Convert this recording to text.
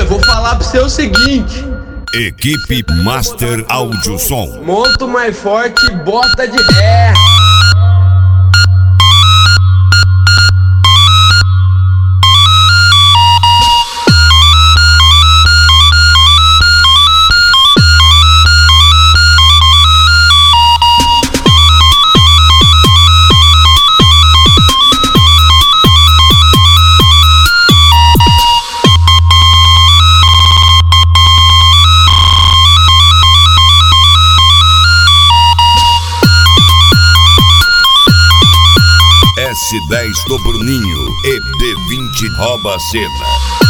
vou falar pro você o seguinte. Equipe Master Áudio Som. Monta mais forte e bota de ré. S10 do Bruninho e D20 rouba a cena.